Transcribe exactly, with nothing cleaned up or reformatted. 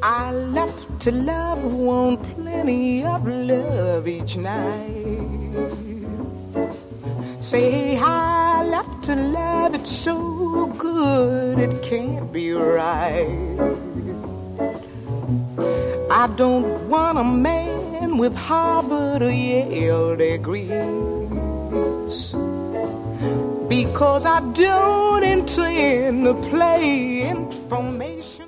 I love to love who want plenty of love each night. Say I love to love it so good it can't be right. I don't want a man with Harvard or Yale degrees, because I don't intend to play information.